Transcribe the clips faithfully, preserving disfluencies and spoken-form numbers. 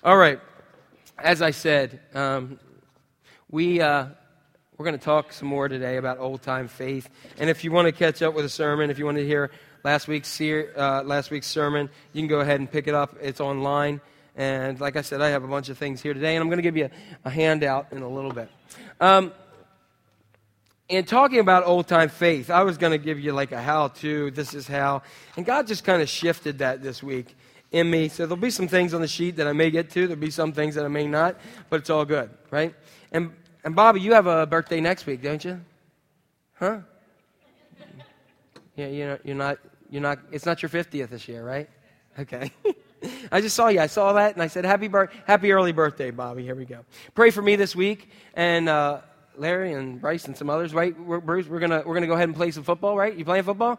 All right. As I said, um, we, uh, we're going to talk some more today about old-time faith. And if you want to catch up with a sermon, if you want to hear last week's ser- uh, last week's sermon, you can go ahead and pick it up. It's online. And like I said, I have a bunch of things here today, and I'm going to give you a, a handout in a little bit. Um, in talking about old-time faith, I was going to give you like a how-to, this is how. And God just kind of shifted that this week in me. So there'll be some things on the sheet that I may get to. There'll be some things that I may not, but it's all good, right? And and Bobby, you have a birthday next week, don't you? Huh? Yeah, you know, you're not, you're not, it's not your fiftieth this year, right? Okay. I just saw you. I saw that, and I said, happy bir- happy early birthday, Bobby. Here we go. Pray for me this week, and uh, Larry and Bryce and some others, right? We're, Bruce, we're gonna we're gonna go ahead and play some football, right? You playing football?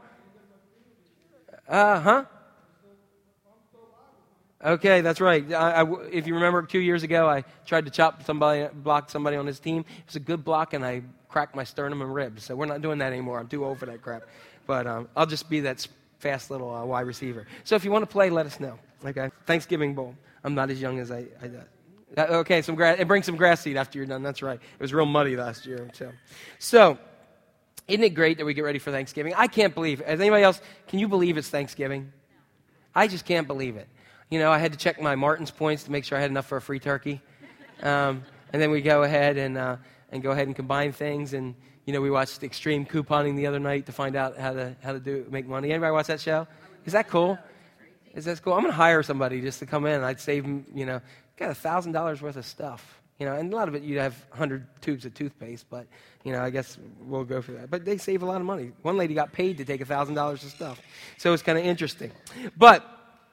Uh huh. Okay, that's right. I, I, if you remember, two years ago, I tried to chop somebody, block somebody on his team. It was a good block, and I cracked my sternum and ribs. So we're not doing that anymore. I'm too old for that crap. But um, I'll just be that fast little uh, wide receiver. So if you want to play, let us know. Okay, Thanksgiving Bowl. I'm not as young as I. I uh, okay, some grass. And bring some grass seed after you're done. That's right. It was real muddy last year. So, so isn't it great that we get ready for Thanksgiving? I can't believe it. As anybody else, can you believe it's Thanksgiving? I just can't believe it. You know, I had to check my Martin's points to make sure I had enough for a free turkey. Um, and then we go ahead and uh, and go ahead and combine things. And, you know, we watched Extreme Couponing the other night to find out how to how to do make money. Anybody watch that show? Is that cool? Is that cool? I'm going to hire somebody just to come in. I'd save them, you know, got one thousand dollars worth of stuff. You know, and a lot of it you'd have one hundred tubes of toothpaste. But, you know, I guess we'll go for that. But they save a lot of money. One lady got paid to take one thousand dollars of stuff. So it's kind of interesting. But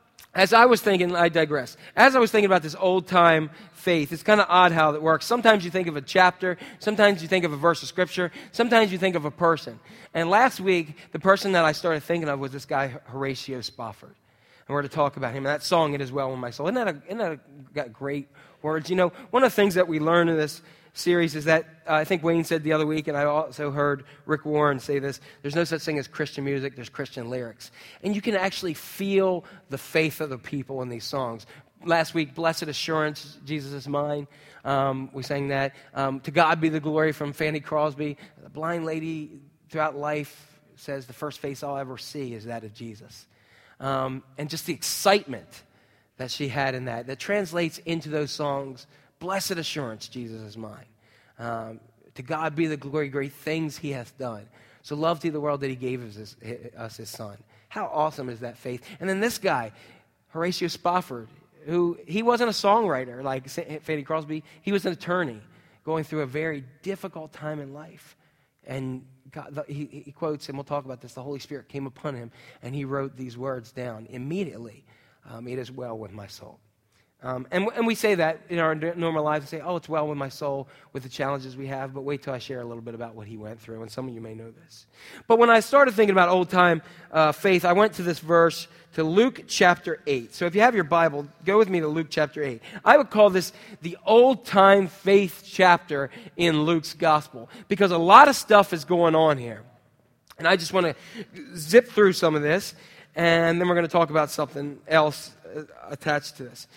as I was thinking, I digress. As I was thinking about this old-time faith, it's kind of odd how it works. Sometimes you think of a chapter. Sometimes you think of a verse of Scripture. Sometimes you think of a person. And last week, the person that I started thinking of was this guy, Horatio Spafford. And we're going to talk about him. And that song, It Is Well With My Soul. Isn't that, a, isn't that a, got great words? You know, one of the things that we learn in this series is that, uh, I think Wayne said the other week, and I also heard Rick Warren say this, there's no such thing as Christian music, there's Christian lyrics. And you can actually feel the faith of the people in these songs. Last week, Blessed Assurance, Jesus is Mine, um, we sang that. Um, To God Be the Glory from Fanny Crosby. The blind lady throughout life says the first face I'll ever see is that of Jesus. Um, and just the excitement that she had in that, that translates into those songs. Blessed assurance, Jesus is mine. Um, to God be the glory, great things he hath done. So love to the world that he gave us his, us his son. How awesome is that faith? And then this guy, Horatio Spafford, who, he wasn't a songwriter like Fanny Crosby. He was an attorney going through a very difficult time in life. And God, the, he, he quotes, and we'll talk about this, the Holy Spirit came upon him, and he wrote these words down immediately. Um, it is well with my soul. Um, and, and we say that in our normal lives. We say, oh, it's well with my soul with the challenges we have. But wait till I share a little bit about what he went through. And some of you may know this. But when I started thinking about old-time uh, faith, I went to this verse, to Luke chapter eight. So if you have your Bible, go with me to Luke chapter eight. I would call this the old-time faith chapter in Luke's gospel. Because a lot of stuff is going on here. And I just want to zip through some of this. And then we're going to talk about something else uh, attached to this.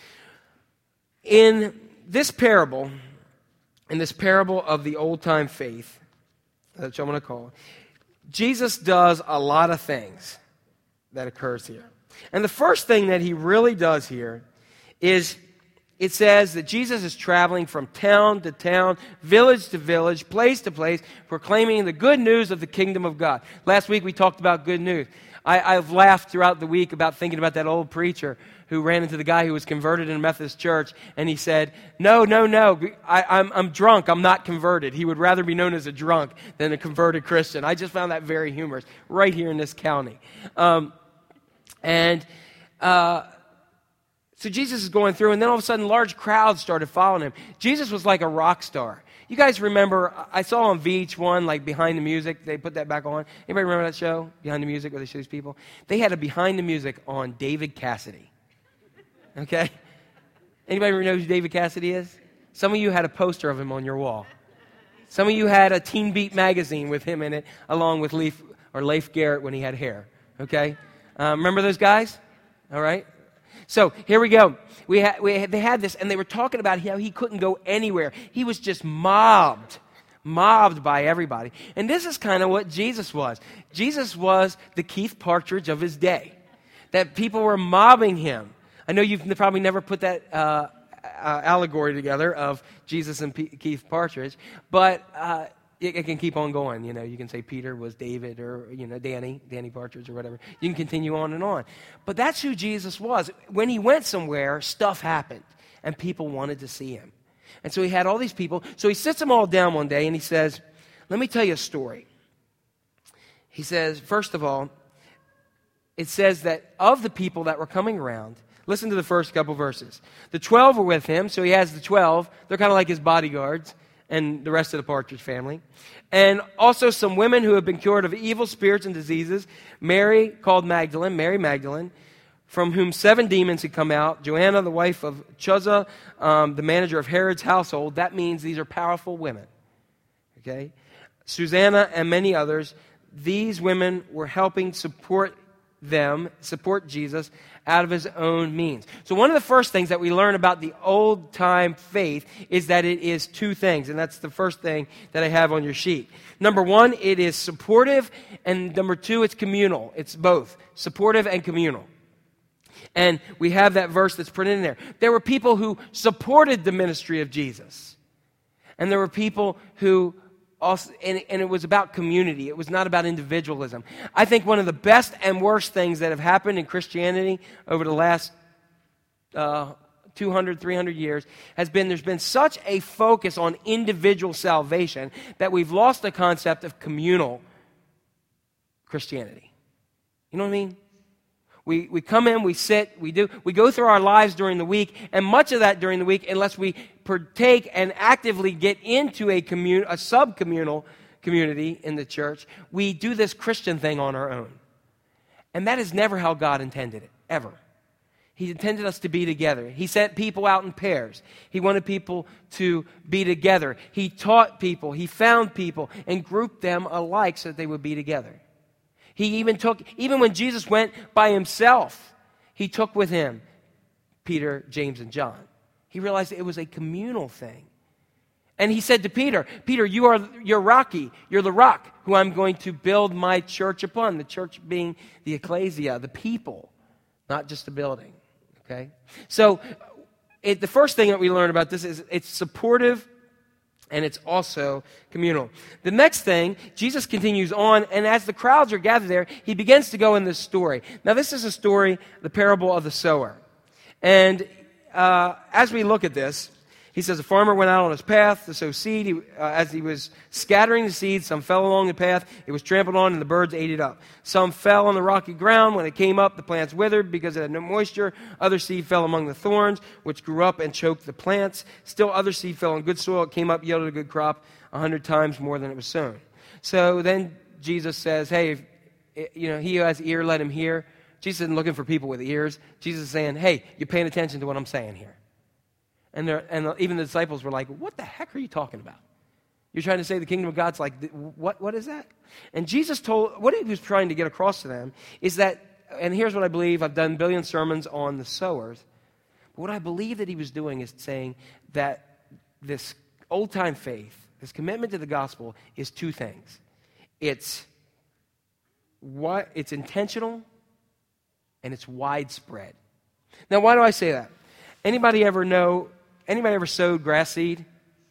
In this parable, in this parable of the old-time faith, that's what I'm going to call it, Jesus does a lot of things that occurs here. And the first thing that he really does here is it says that Jesus is traveling from town to town, village to village, place to place, proclaiming the good news of the kingdom of God. Last week we talked about good news. I, I've laughed throughout the week about thinking about that old preacher who ran into the guy who was converted in a Methodist church, and he said, no, no, no, I, I'm, I'm drunk, I'm not converted. He would rather be known as a drunk than a converted Christian. I just found that very humorous, right here in this county. Um, and uh, so Jesus is going through, and then all of a sudden, large crowds started following him. Jesus was like a rock star. You guys remember, I saw on V H one, like Behind the Music, they put that back on. Anybody remember that show, Behind the Music, where they show these people? They had a Behind the Music on David Cassidy. Okay? Anybody know who David Cassidy is? Some of you had a poster of him on your wall. Some of you had a Teen Beat magazine with him in it, along with Leif, or Leif Garrett when he had hair. Okay? Um, remember those guys? All right? So here we go. We had, we had, they had this, and they were talking about how he couldn't go anywhere. He was just mobbed, mobbed by everybody. And this is kind of what Jesus was. Jesus was the Keith Partridge of his day, that people were mobbing him. I know you've probably never put that uh, uh, allegory together of Jesus and P- Keith Partridge, but uh, it, it can keep on going. You know, you can say Peter was David, or you know, Danny, Danny Partridge, or whatever. You can continue on and on. But that's who Jesus was. When he went somewhere, stuff happened, and people wanted to see him. And so he had all these people. So he sits them all down one day, and he says, "Let me tell you a story." He says, first of all, it says that of the people that were coming around, listen to the first couple verses. The twelve were with him, so he has the twelve. They're kind of like his bodyguards and the rest of the Partridge family. And also some women who have been cured of evil spirits and diseases. Mary, called Magdalene, Mary Magdalene, from whom seven demons had come out. Joanna, the wife of Chuza, um, the manager of Herod's household. That means these are powerful women. Okay? Susanna and many others. These women were helping support them, support Jesus, out of his own means. So one of the first things that we learn about the old-time faith is that it is two things, and that's the first thing that I have on your sheet. Number one, it is supportive, and number two, it's communal. It's both, supportive and communal. And we have that verse that's printed in there. There were people who supported the ministry of Jesus, and there were people who Also, and, and it was about community. It was not about individualism. I think one of the best and worst things that have happened in Christianity over the last uh, two hundred, three hundred years has been there's been such a focus on individual salvation that we've lost the concept of communal Christianity. You know what I mean? We we come in, we sit, we do, we go through our lives during the week, and much of that during the week, unless we partake and actively get into a commun- a sub-communal community in the church, we do this Christian thing on our own. And that is never how God intended it, ever. He intended us to be together. He sent people out in pairs. He wanted people to be together. He taught people, he found people, and grouped them alike so that they would be together. He even took, even when Jesus went by himself, he took with him Peter, James, and John. He realized it was a communal thing. And he said to Peter, Peter, you are, you're Rocky. You're the rock who I'm going to build my church upon. The church being the ecclesia, the people, not just a building. Okay? So it, the first thing that we learn about this is it's supportive, and it's also communal. The next thing, Jesus continues on, and as the crowds are gathered there, he begins to go in this story. Now, this is a story, the parable of the sower. And uh, as we look at this, he says, a farmer went out on his path to sow seed. He, uh, as he was scattering the seed, some fell along the path. It was trampled on, and the birds ate it up. Some fell on the rocky ground. When it came up, the plants withered because it had no moisture. Other seed fell among the thorns, which grew up and choked the plants. Still other seed fell on good soil. It came up, yielded a good crop, a hundred times more than it was sown. So then Jesus says, hey, if, you know, he who has ear, let him hear. Jesus isn't looking for people with ears. Jesus is saying, hey, you're paying attention to what I'm saying here. And, and even the disciples were like, what the heck are you talking about? You're trying to say the kingdom of God's like, what? What is that? And Jesus told, what he was trying to get across to them is that, and here's what I believe, I've done a billion sermons on the sowers, but what I believe that he was doing is saying that this old-time faith, this commitment to the gospel is two things. It's, what, it's intentional and it's widespread. Now, why do I say that? Anybody ever know, anybody ever sowed grass seed?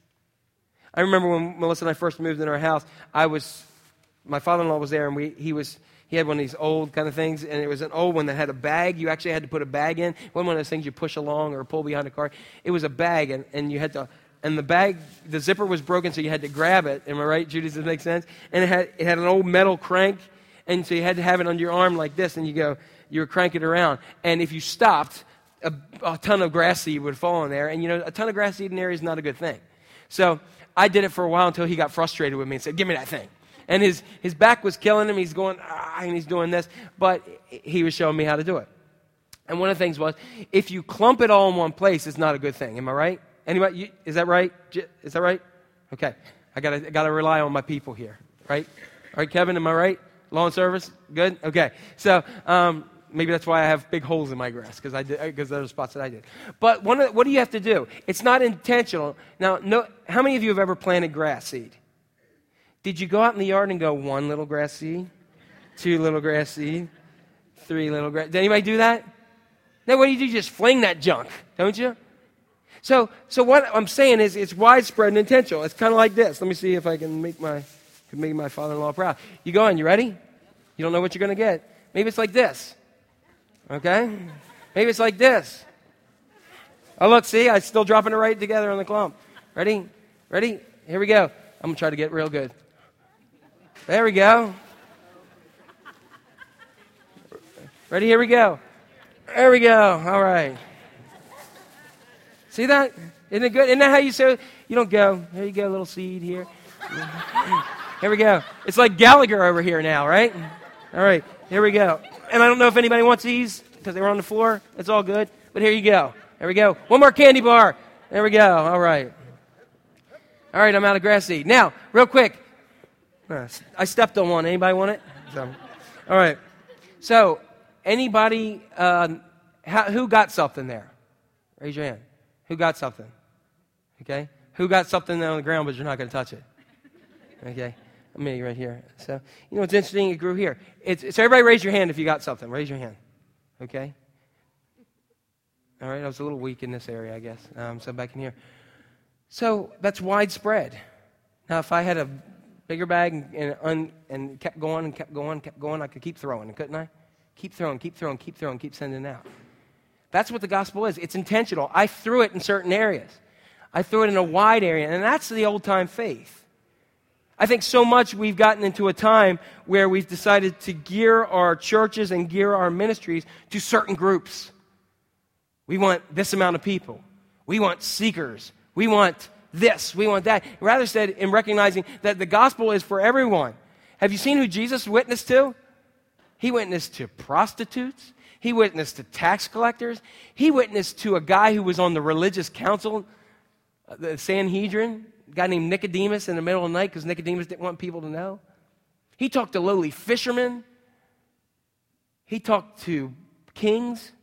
I remember when Melissa and I first moved into our house, I was, my father-in-law was there, and we, he was, he had one of these old kind of things, and it was an old one that had a bag. You actually had to put a bag in. It wasn't one of those things you push along or pull behind a car. It was a bag, and, and you had to, and the bag, the zipper was broken, so you had to grab it. Am I right, Judy? Does that make sense? And it had, it had an old metal crank, and so you had to have it under your arm like this, and you go, you were cranking it around. And if you stopped, a, a ton of grass seed would fall in there, and you know, a ton of grass seed in there is not a good thing. So I did it for a while until he got frustrated with me and said, give me that thing. And his, his back was killing him. He's going, ah, and he's doing this. But he was showing me how to do it. And one of the things was, if you clump it all in one place, it's not a good thing. Am I right? Anybody? You, is that right? Is that right? Okay. I got I to rely on my people here, right? All right, Kevin, am I right? Law and service? Good? Okay. So, um, maybe that's why I have big holes in my grass, because I because there are spots that I did. But one of, what do you have to do? It's not intentional. Now, no, how many of you have ever planted grass seed? Did you go out in the yard and go one little grass seed, two little grass seed, three little grass? Did anybody do that? Now, what do you do? You just fling that junk, don't you? So, so what I'm saying is, it's widespread and intentional. It's kind of like this. Let me see if I can make my can make my father-in-law proud. You go on. You ready? You don't know what you're going to get. Maybe it's like this. Okay? Maybe it's like this. Oh, look, see? I'm still dropping it right together on the clump. Ready? Ready? Here we go. I'm going to try to get real good. There we go. Ready? Here we go. There we go. All right. See that? Isn't it good? Isn't that how you say it? You don't go, here you go, little seed here. Here we go. It's like Gallagher over here now, right? All right, here we go. And I don't know if anybody wants these because they were on the floor. It's all good. But here you go. There we go. One more candy bar. There we go. All right. All right, I'm out of grass seed. Now, real quick. Uh, I stepped on one. Anybody want it? So, all right. So, anybody, uh, how, who got something there? Raise your hand. Who got something? Okay. Who got something on the ground, but you're not going to touch it? Okay. Me right here. So, you know, it's interesting. It grew here. It's, so everybody raise your hand if you got something. Raise your hand. Okay. All right. I was a little weak in this area, I guess. Um, so back in here. So that's widespread. Now, if I had a bigger bag and, and, un, and kept going and kept going, kept going, I could keep throwing, couldn't I? Keep throwing, keep throwing, keep throwing, keep sending out. That's what the gospel is. It's intentional. I threw it in certain areas. I threw it in a wide area, and that's the old-time faith. I think so much we've gotten into a time where we've decided to gear our churches and gear our ministries to certain groups. We want this amount of people. We want seekers. We want this. We want that. Rather said, in recognizing that the gospel is for everyone. Have you seen who Jesus witnessed to? He witnessed to prostitutes. He witnessed to tax collectors. He witnessed to a guy who was on the religious council, the Sanhedrin, a guy named Nicodemus in the middle of the night because Nicodemus didn't want people to know. He talked to lowly fishermen. He talked to kings.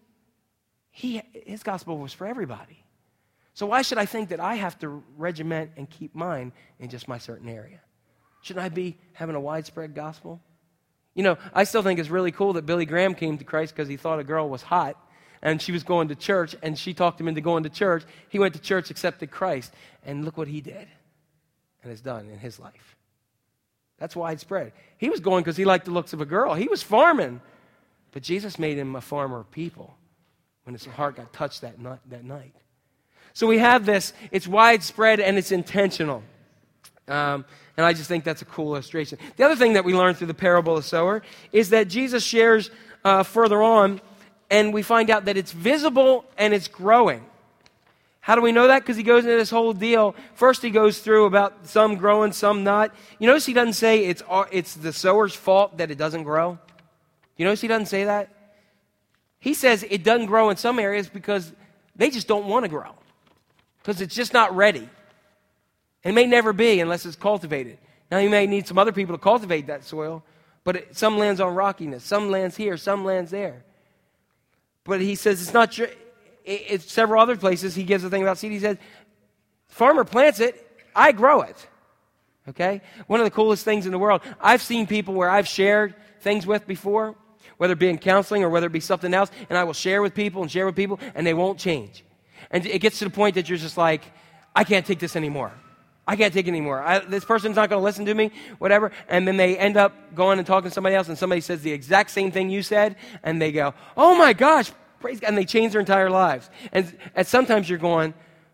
He, his gospel was for everybody. So why should I think that I have to regiment and keep mine in just my certain area? Shouldn't I be having a widespread gospel? You know, I still think it's really cool that Billy Graham came to Christ because he thought a girl was hot, and she was going to church, and she talked him into going to church. He went to church, accepted Christ, and look what he did and has done in his life. That's widespread. He was going because he liked the looks of a girl. He was farming, but Jesus made him a farmer of people when his heart got touched that night. That night. So we have this. It's widespread, and it's intentional. Um, and I just think that's a cool illustration. The other thing that we learn through the parable of the sower is that Jesus shares uh, further on, and we find out that it's visible and it's growing. How do we know that? Because he goes into this whole deal. First he goes through about some growing, some not. You notice he doesn't say it's, it's the sower's fault that it doesn't grow? You notice he doesn't say that? He says it doesn't grow in some areas because they just don't want to grow. Because it's just not ready. It may never be unless it's cultivated. Now, you may need some other people to cultivate that soil, but it, some lands on rockiness, some lands here, some lands there. But he says it's not true. It, it's several other places he gives a thing about seed. He says, farmer plants it, I grow it. Okay? One of the coolest things in the world, I've seen people where I've shared things with before, whether it be in counseling or whether it be something else, and I will share with people and share with people, and they won't change. And it gets to the point that you're just like, I can't take this anymore. I can't take it anymore. I, this person's not going to listen to me, whatever. And then they end up going and talking to somebody else, and somebody says the exact same thing you said, and they go, oh my gosh, praise God, and they change their entire lives. And, and sometimes you're going,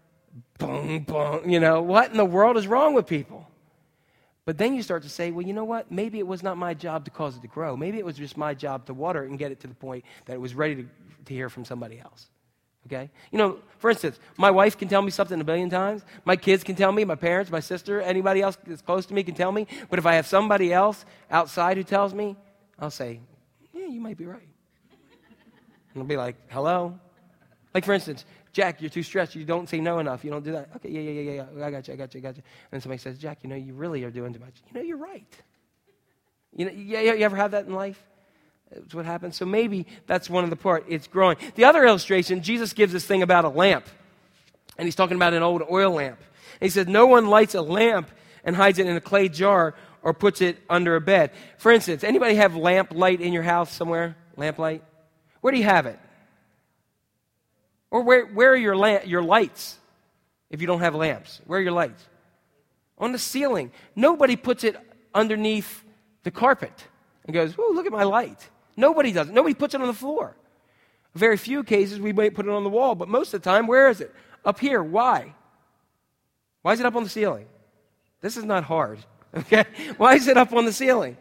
boom, boom, you know, what in the world is wrong with people? But then you start to say, well, you know what? Maybe it was not my job to cause it to grow. Maybe it was just my job to water it and get it to the point that it was ready to, to hear from somebody else. Okay? You know, for instance, my wife can tell me something a billion times. My kids can tell me, my parents, my sister, anybody else that's close to me can tell me. But if I have somebody else outside who tells me, I'll say, yeah, you might be right. And I'll be like, hello? Like, for instance, Jack, you're too stressed. You don't say no enough. You don't do that. Okay, yeah, yeah, yeah, yeah. I got you, I got you, I got you. And then somebody says, Jack, you know, you really are doing too much. You know, you're right. You know, yeah, you ever have that in life? That's what happens. So maybe that's one of the part. It's growing. The other illustration, Jesus gives this thing about a lamp. And he's talking about an old oil lamp. And he said, no one lights a lamp and hides it in a clay jar or puts it under a bed. For instance, anybody have lamp light in your house somewhere? Lamp light? Where do you have it? Or where, where are your, lamp, your lights if you don't have lamps? Where are your lights? On the ceiling. Nobody puts it underneath the carpet and goes, oh, look at my light. Nobody does it. Nobody puts it on the floor. Very few cases we might put it on the wall, but most of the time, where is it? Up here. Why? Why is it up on the ceiling? This is not hard, okay? Why is it up on the ceiling?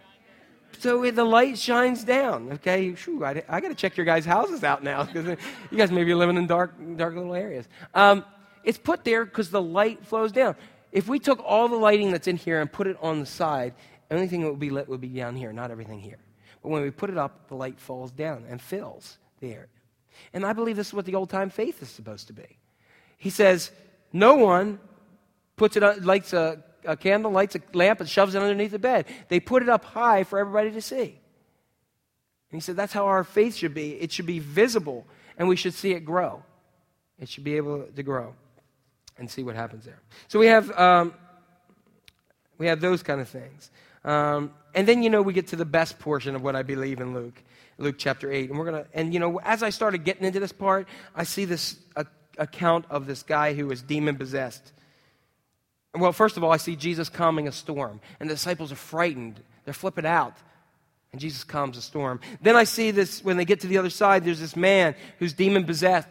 So the light shines down, okay? Whew, I, I got to check your guys' houses out now because you guys may be living in dark, dark little areas. Um, it's put there because the light flows down. If we took all the lighting that's in here and put it on the side, the only thing that would be lit would be down here, not everything here. But when we put it up, the light falls down and fills the area. And I believe this is what the old-time faith is supposed to be. He says, no one puts it on, lights a, a candle, lights a lamp, and shoves it underneath the bed. They put it up high for everybody to see. And he said that's how our faith should be. It should be visible, and we should see it grow. It should be able to grow and see what happens there. So we have um, we have those kind of things. Um, and then, you know, we get to the best portion of what I believe in Luke, Luke chapter eight. And we're going to, and, you know, as I started getting into this part, I see this uh, account of this guy who is demon-possessed. Well, first of all, I see Jesus calming a storm, and the disciples are frightened. They're flipping out, and Jesus calms the storm. Then I see this, when they get to the other side, there's this man who's demon-possessed,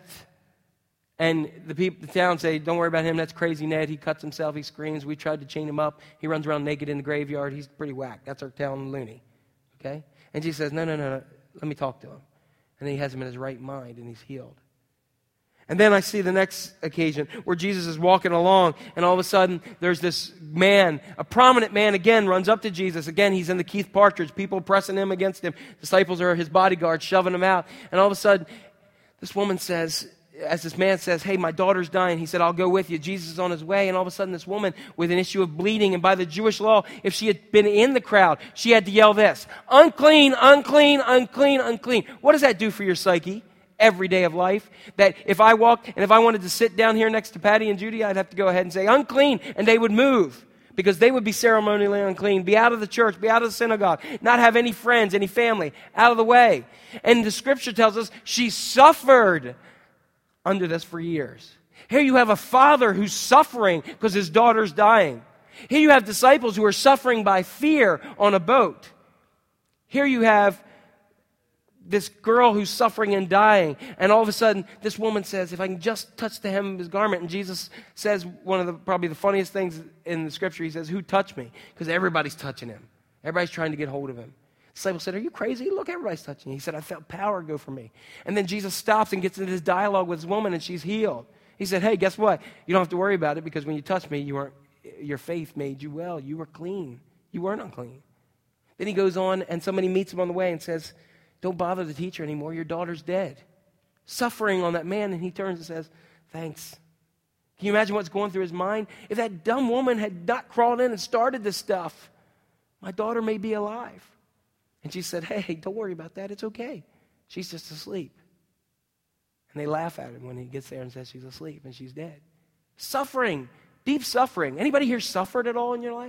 and the people, the town say, don't worry about him, that's crazy Ned, he cuts himself, he screams, we tried to chain him up, he runs around naked in the graveyard, he's pretty whack, that's our town loony, okay? And Jesus says, no, no, no, no, let me talk to him. And then he has him in his right mind, and he's healed. And then I see the next occasion where Jesus is walking along, and all of a sudden there's this man, a prominent man again, runs up to Jesus. Again, he's in the Keith Partridge, people pressing him against him. Disciples are his bodyguards, shoving him out. And all of a sudden, this woman says, as this man says, hey, my daughter's dying. He said, I'll go with you. Jesus is on his way. And all of a sudden, this woman with an issue of bleeding, and by the Jewish law, if she had been in the crowd, she had to yell this, unclean, unclean, unclean, unclean. What does that do for your psyche? Every day of life, that if I walked and if I wanted to sit down here next to Patty and Judy, I'd have to go ahead and say, unclean, and they would move because they would be ceremonially unclean, be out of the church, be out of the synagogue, not have any friends, any family, out of the way. And the scripture tells us she suffered under this for years. Here you have a father who's suffering because his daughter's dying. Here you have disciples who are suffering by fear on a boat. Here you have this girl who's suffering and dying, and all of a sudden, this woman says, if I can just touch the hem of his garment, and Jesus says one of the probably the funniest things in the scripture, he says, who touched me? Because everybody's touching him. Everybody's trying to get hold of him. The disciple said, are you crazy? Look, everybody's touching you. He said, I felt power go from me. And then Jesus stops and gets into this dialogue with this woman, and she's healed. He said, hey, guess what? You don't have to worry about it, because when you touched me, you weren't, your faith made you well. You were clean. You weren't unclean. Then he goes on, and somebody meets him on the way and says, don't bother the teacher anymore. Your daughter's dead. Suffering on that man, and he turns and says, thanks. Can you imagine what's going through his mind? If that dumb woman had not crawled in and started this stuff, my daughter may be alive. And she said, hey, don't worry about that. It's okay. She's just asleep. And they laugh at him when he gets there and says she's asleep and she's dead. Suffering, deep suffering. Anybody here suffered at all in your life?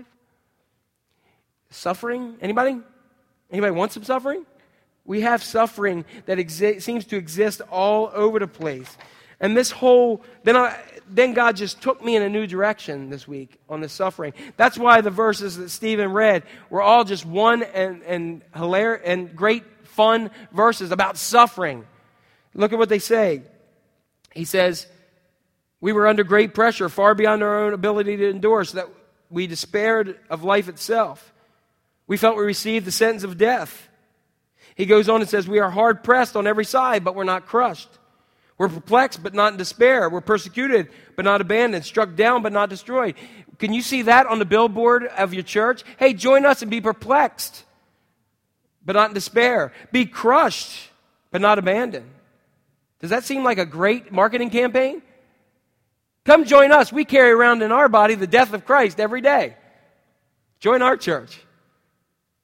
Suffering? Anybody? Anybody want some suffering? We have suffering that exi- seems to exist all over the place. And this whole, then I, then God just took me in a new direction this week on the suffering. That's why the verses that Stephen read were all just one and, and hilarious and great fun verses about suffering. Look at what they say. He says, we were under great pressure, far beyond our own ability to endure, so that we despaired of life itself. We felt we received the sentence of death. He goes on and says, we are hard pressed on every side, but we're not crushed. We're perplexed, but not in despair. We're persecuted, but not abandoned. Struck down, but not destroyed. Can you see that on the billboard of your church? Hey, join us and be perplexed, but not in despair. Be crushed, but not abandoned. Does that seem like a great marketing campaign? Come join us. We carry around in our body the death of Christ every day. Join our church.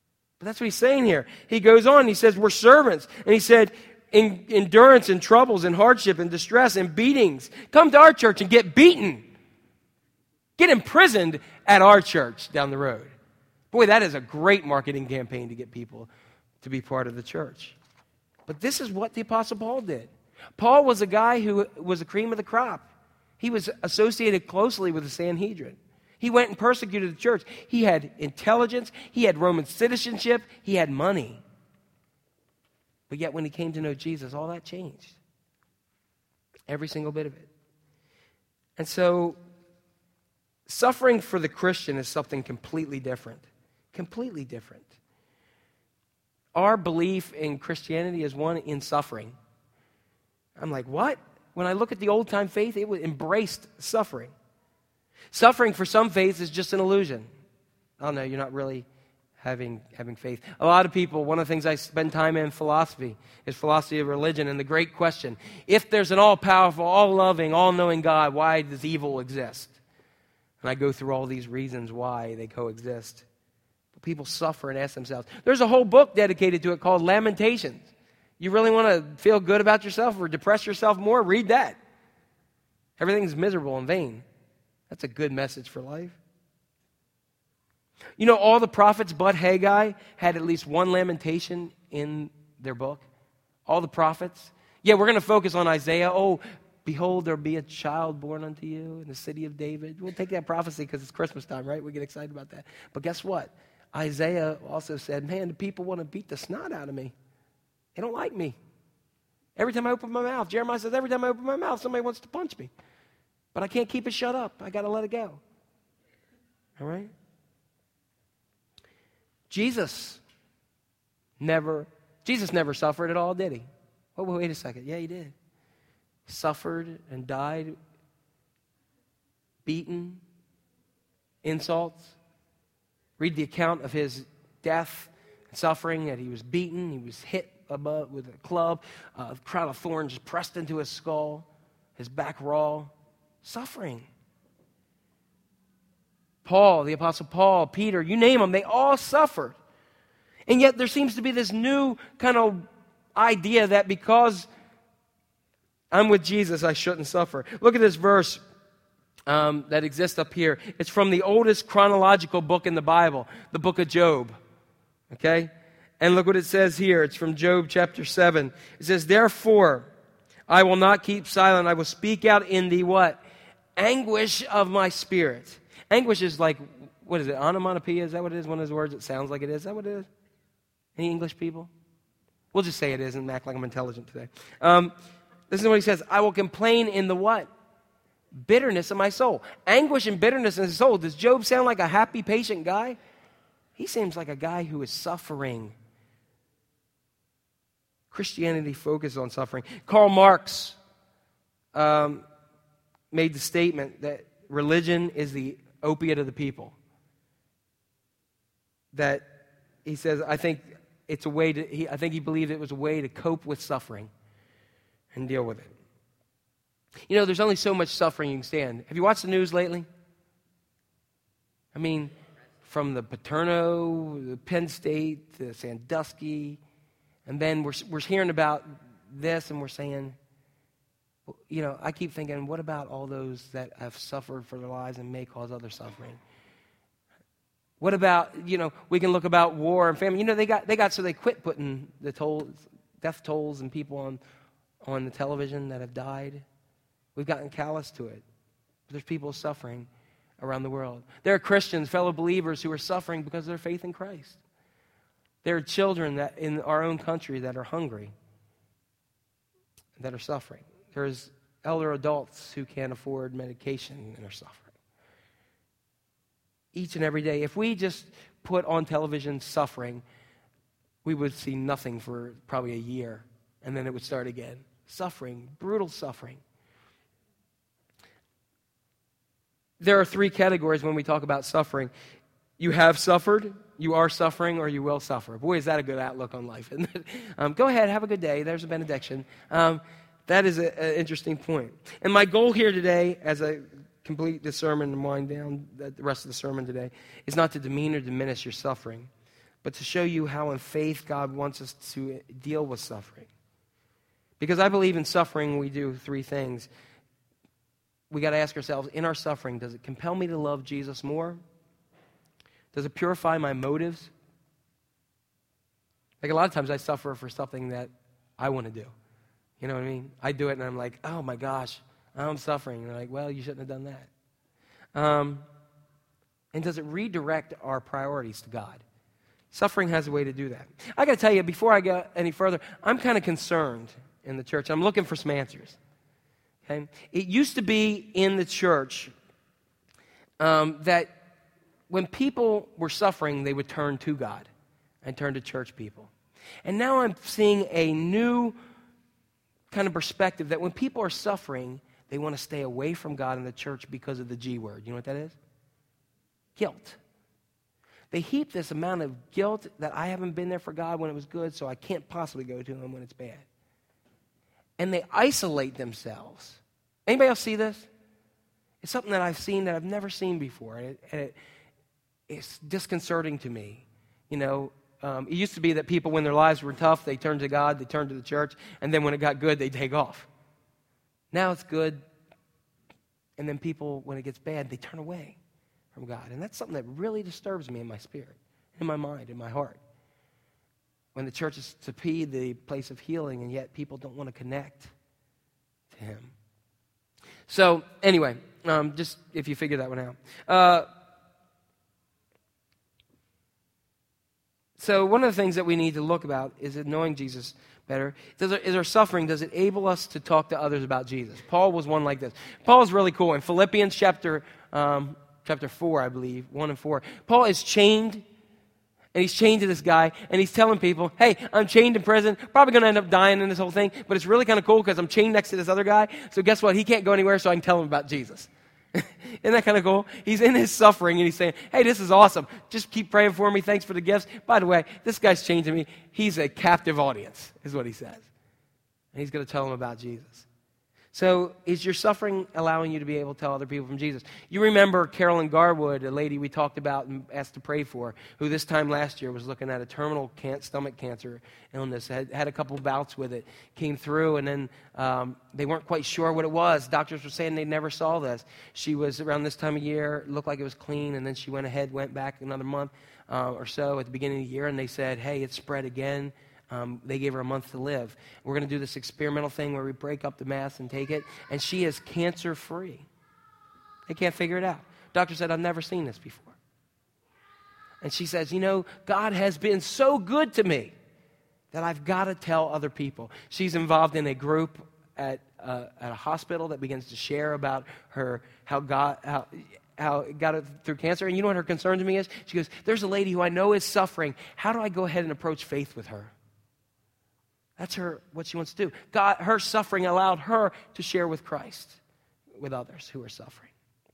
But that's what he's saying here. He goes on, he says, we're servants. And he said, in endurance and troubles and hardship and distress and beatings. Come to our church and get beaten. Get imprisoned at our church down the road. Boy, that is a great marketing campaign to get people to be part of the church. But this is what the Apostle Paul did. Paul was a guy who was the cream of the crop. He was associated closely with the Sanhedrin. He went and persecuted the church. He had intelligence. He had Roman citizenship. He had money. But yet when he came to know Jesus, all that changed. Every single bit of it. And so, suffering for the Christian is something completely different. Completely different. Our belief in Christianity is one in suffering. I'm like, what? When I look at the old-time faith, it embraced suffering. Suffering for some faiths is just an illusion. Oh, no, you're not really having, having faith. A lot of people, one of the things I spend time in philosophy is philosophy of religion, and the great question, if there's an all-powerful, all-loving, all-knowing God, why does evil exist? And I go through all these reasons why they coexist. But people suffer and ask themselves. There's a whole book dedicated to it called Lamentations. You really want to feel good about yourself or depress yourself more? Read that. Everything's miserable and vain. That's a good message for life. You know, all the prophets but Haggai had at least one lamentation in their book. All the prophets. Yeah, we're going to focus on Isaiah. Oh, behold, there'll be a child born unto you in the city of David. We'll take that prophecy because it's Christmas time, right? We get excited about that. But guess what? Isaiah also said, man, the people want to beat the snot out of me. They don't like me. Every time I open my mouth, Jeremiah says, every time I open my mouth, somebody wants to punch me. But I can't keep it shut up. I got to let it go. All right? Jesus never, Jesus never suffered at all, did he? Oh, wait a second. Yeah, he did. Suffered and died, beaten, insults. Read the account of his death and suffering, that he was beaten, he was hit above with a club, a crown of thorns pressed into his skull, his back raw, suffering. Paul, the Apostle Paul, Peter, you name them, they all suffered. And yet there seems to be this new kind of idea that because I'm with Jesus, I shouldn't suffer. Look at this verse um, that exists up here. It's from the oldest chronological book in the Bible, the book of Job. Okay? And look what it says here. It's from Job chapter seven. It says, therefore, I will not keep silent. I will speak out in the what? Anguish of my spirit. Anguish is like, what is it? Onomatopoeia? Is that what it is? One of those words that sounds like it is? Is that what it is? Any English people? We'll just say it is and act like I'm intelligent today. Um, this is what he says. I will complain in the what? Bitterness of my soul. Anguish and bitterness in his soul. Does Job sound like a happy, patient guy? He seems like a guy who is suffering. Christianity focuses on suffering. Karl Marx um, made the statement that religion is the opiate of the people. That he says, I think it's a way to, he, I think he believed it was a way to cope with suffering and deal with it. You know, there's only so much suffering you can stand. Have you watched the news lately? I mean, from the Paterno, the Penn State, the Sandusky, and then we're we're hearing about this and we're saying, you know, I keep thinking, what about all those that have suffered for their lives and may cause other suffering? What about, you know, we can look about war and famine. You know, they got they got so they quit putting the tolls, death tolls and people on on the television that have died. We've gotten callous to it. There's people suffering around the world. There are Christians, fellow believers, who are suffering because of their faith in Christ. There are children that in our own country that are hungry, that are suffering. There's elder adults who can't afford medication and are suffering. Each and every day, if we just put on television suffering, we would see nothing for probably a year, and then it would start again. Suffering, brutal suffering. There are three categories when we talk about suffering. You have suffered, you are suffering, or you will suffer. Boy, is that a good outlook on life, isn't it? Um, go ahead, have a good day. There's a benediction. Um, that is an interesting point. And my goal here today, as I complete the sermon and wind down the rest of the sermon today, is not to demean or diminish your suffering, but to show you how in faith God wants us to deal with suffering. Because I believe in suffering we do three things. We got to ask ourselves, in our suffering, does it compel me to love Jesus more? Does it purify my motives? Like a lot of times I suffer for something that I want to do. You know what I mean? I do it and I'm like, oh my gosh, I'm suffering. And they're like, well, you shouldn't have done that. Um, and does it redirect our priorities to God? Suffering has a way to do that. I got to tell you, before I go any further, I'm kind of concerned in the church. I'm looking for some answers. Okay? It used to be in the church um, that when people were suffering, they would turn to God and turn to church people. And now I'm seeing a new kind of perspective that when people are suffering, they want to stay away from God and the church because of the G word. You know what that is? Guilt. They heap this amount of guilt that I haven't been there for God when it was good, so I can't possibly go to Him when it's bad. And they isolate themselves. Anybody else see this? It's something that I've seen that I've never seen before, and, it, and it, it's disconcerting to me. You know, um, it used to be that people, when their lives were tough, they turned to God, they turned to the church, and then when it got good, they take off. Now it's good, and then people, when it gets bad, they turn away from God. And that's something that really disturbs me in my spirit, in my mind, in my heart. When the church is to be the place of healing, and yet people don't want to connect to Him. So, anyway, um, just if you figure that one out. Uh, so, one of the things that we need to look about is knowing Jesus better. Does our, is our suffering, does it enable us to talk to others about Jesus? Paul was one like this. Paul is really cool. In Philippians chapter um, chapter four, I believe, one and four, Paul is chained, and he's chained to this guy, and he's telling people, hey, I'm chained in prison, probably going to end up dying in this whole thing, but it's really kind of cool because I'm chained next to this other guy, so guess what? He can't go anywhere, so I can tell him about Jesus. Isn't that kind of cool? He's in his suffering, and he's saying, hey, this is awesome. Just keep praying for me. Thanks for the gifts. By the way, this guy's chained to me. He's a captive audience, is what he says. And he's going to tell them about Jesus. So is your suffering allowing you to be able to tell other people from Jesus? You remember Carolyn Garwood, a lady we talked about and asked to pray for, who this time last year was looking at a terminal can- stomach cancer illness, had, had a couple bouts with it, came through, and then um, they weren't quite sure what it was. Doctors were saying they never saw this. She was around this time of year, looked like it was clean, and then she went ahead, went back another month uh, or so at the beginning of the year, and they said, hey, it's spread again. Um, they gave her a month to live. We're going to do this experimental thing where we break up the mass and take it, and she is cancer-free. They can't figure it out. Doctor said, I've never seen this before. And she says, you know, God has been so good to me that I've got to tell other people. She's involved in a group at, uh, at a hospital that begins to share about her, how God... How, how it got it through cancer. And you know what her concern to me is? She goes, there's a lady who I know is suffering. How do I go ahead and approach faith with her? That's her, what she wants to do. God, her suffering allowed her to share with Christ, with others who are suffering.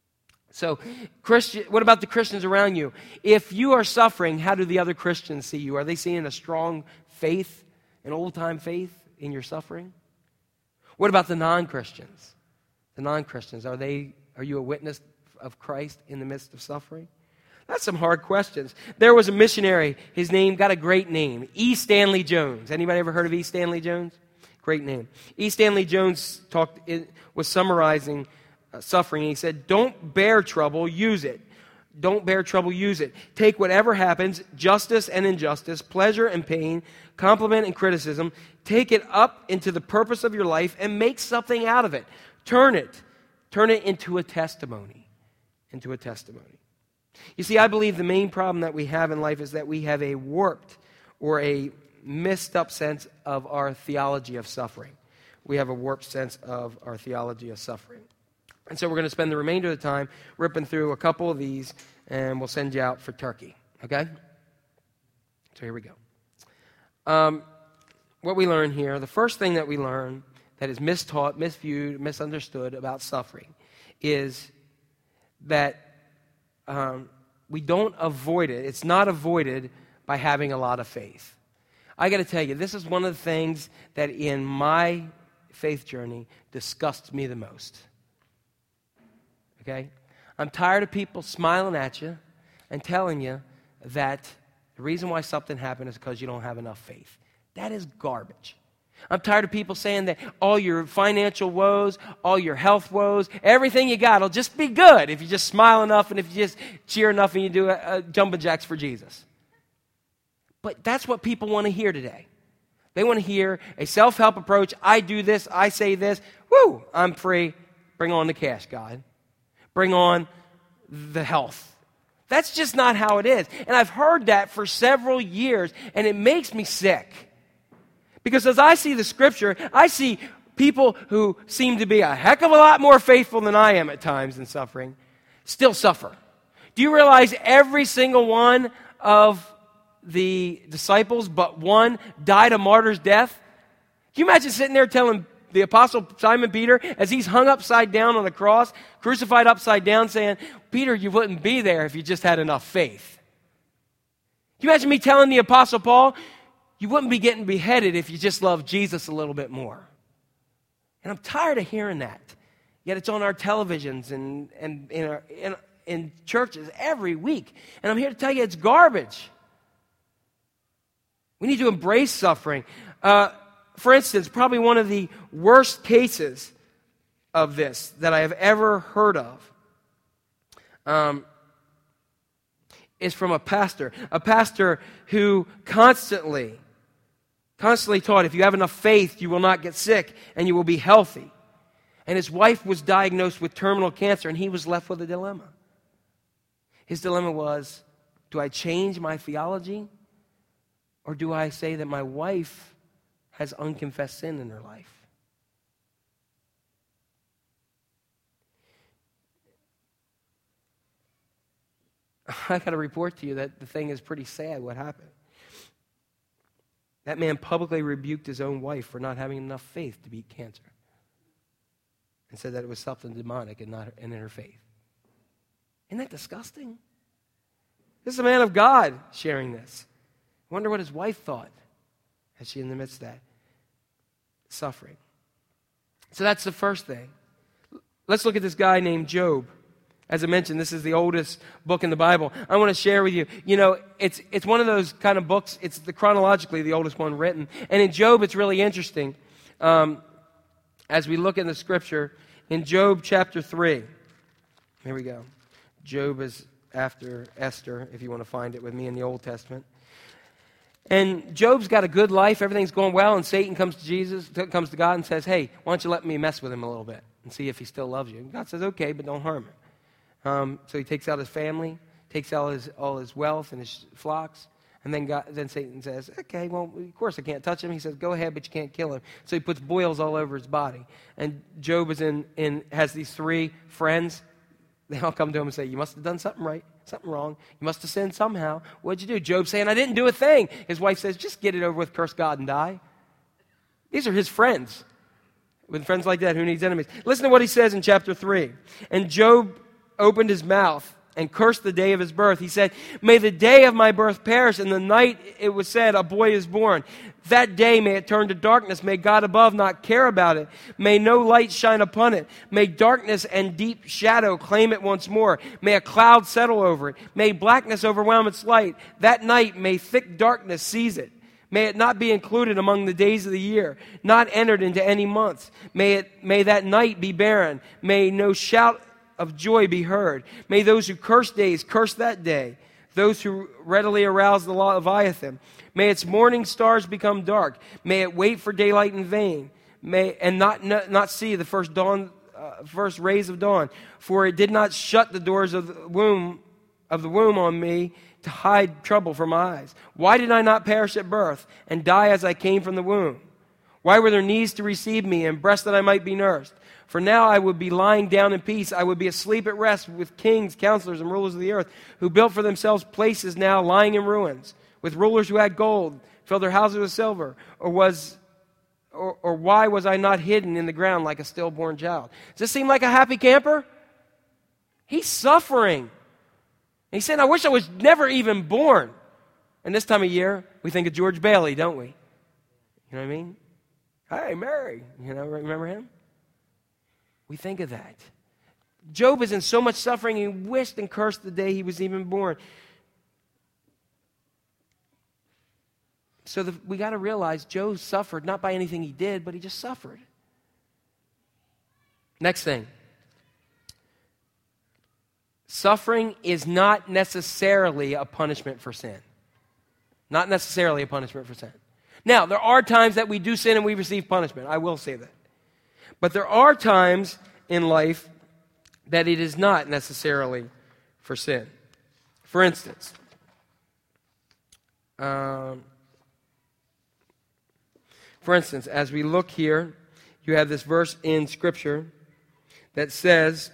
So, Christian, what about the Christians around you? If you are suffering, how do the other Christians see you? Are they seeing a strong faith, an old-time faith in your suffering? What about the non-Christians? The non-Christians, are they? Are you a witness of Christ in the midst of suffering? That's some hard questions. There was a missionary. His name got a great name. E. Stanley Jones. Anybody ever heard of E. Stanley Jones? Great name. E. Stanley Jones talked, was summarizing uh, suffering. He said, don't bear trouble, use it. Don't bear trouble, use it. Take whatever happens, justice and injustice, pleasure and pain, compliment and criticism. Take it up into the purpose of your life and make something out of it. Turn it. Turn it into a testimony. Into a testimony. You see, I believe the main problem that we have in life is that we have a warped or a messed up sense of our theology of suffering. We have a warped sense of our theology of suffering. And so we're going to spend the remainder of the time ripping through a couple of these, and we'll send you out for Turkey. Okay? So here we go. Um, what we learn here, the first thing that we learn that is mistaught, misviewed, misunderstood about suffering is that um, we don't avoid it. It's not avoided by having a lot of faith. I got to tell you, this is one of the things that in my faith journey disgusts me the most. Okay? I'm tired of people smiling at you and telling you that The reason why something happened is because you don't have enough faith. That is garbage. I'm tired of people saying that all your financial woes, all your health woes, everything you got will just be good if you just smile enough and if you just cheer enough and you do a, a jumping jacks for Jesus. But that's what people want to hear today. They want to hear a self-help approach. I do this, I say this. Woo, I'm free. Bring on the cash, God. Bring on the health. That's just not how it is. And I've heard that for several years, and it makes me sick. Because as I see the scripture, I see people who seem to be a heck of a lot more faithful than I am at times in suffering, still suffer. Do you realize every single one of the disciples but one died a martyr's death? Can you imagine sitting there telling the apostle Simon Peter, as he's hung upside down on the cross, crucified upside down, saying, Peter, you wouldn't be there if you just had enough faith. Can you imagine me telling the apostle Paul, you wouldn't be getting beheaded if you just loved Jesus a little bit more. And I'm tired of hearing that. Yet it's on our televisions and, and in, our, in, in churches every week. And I'm here to tell you it's garbage. We need to embrace suffering. Uh, for instance, probably one of the worst cases of this that I have ever heard of um, is from a pastor. A pastor who constantly... Constantly taught, if you have enough faith, you will not get sick and you will be healthy. And his wife was diagnosed with terminal cancer and he was left with a dilemma. His dilemma was, do I change my theology or do I say that my wife has unconfessed sin in her life? I got to report to you that the thing is pretty sad what happened. That man publicly rebuked his own wife for not having enough faith to beat cancer and said that it was something demonic and not and in her faith. Isn't that disgusting? This is a man of God sharing this. I wonder what his wife thought as she in the midst of that suffering. So that's the first thing. Let's look at this guy named Job. As I mentioned, this is the oldest book in the Bible. I want to share with you, you know, it's it's one of those kind of books, it's the chronologically the oldest one written. And in Job, it's really interesting. Um, as we look in the scripture, in Job chapter three, here we go. Job is after Esther, if you want to find it with me in the Old Testament. And Job's got a good life, everything's going well, and Satan comes to Jesus, comes to God and says, hey, why don't you let me mess with him a little bit and see if he still loves you? And God says, okay, but don't harm him. Um, so he takes out his family, takes out his, all his wealth and his flocks, and then God, then Satan says, okay, well, of course I can't touch him. He says, go ahead, but you can't kill him. So he puts boils all over his body. And Job is in, in has these three friends. They all come to him and say, you must have done something right, something wrong. You must have sinned somehow. What'd you do? Job's saying, I didn't do a thing. His wife says, just get it over with, curse God and die. These are his friends. With friends like that, who needs enemies? Listen to what he says in chapter three. And Job opened his mouth and cursed the day of his birth. He said, may the day of my birth perish, and the night it was said, a boy is born. That day may it turn to darkness. May God above not care about it. May no light shine upon it. May darkness and deep shadow claim it once more. May a cloud settle over it. May blackness overwhelm its light. That night may thick darkness seize it. May it not be included among the days of the year, not entered into any months. May it, may that night be barren. May no shout of joy be heard. May those who curse days curse that day. Those who readily arouse the Leviathan. May its morning stars become dark. May it wait for daylight in vain. May and not not, not see the first dawn, uh, first rays of dawn. For it did not shut the doors of the womb of the womb on me to hide trouble from my eyes. Why did I not perish at birth and die as I came from the womb? Why were there knees to receive me and breasts that I might be nursed? For now I would be lying down in peace. I would be asleep at rest with kings, counselors, and rulers of the earth, who built for themselves places now lying in ruins, with rulers who had gold, filled their houses with silver. Or was, or, or why was I not hidden in the ground like a stillborn child? Does this seem like a happy camper? He's suffering. He said, I wish I was never even born. And this time of year, we think of George Bailey, don't we? You know what I mean? Hey, Mary. You know, remember him? We think of that. Job is in so much suffering, he wished and cursed the day he was even born. so the, we got to realize Job suffered not by anything he did, but he just suffered. Next thing. Suffering is not necessarily a punishment for sin. Not necessarily a punishment for sin. Now, there are times that we do sin and we receive punishment. I will say that. But there are times in life that it is not necessarily for sin. For instance, um, for instance, as we look here, you have this verse in Scripture that says,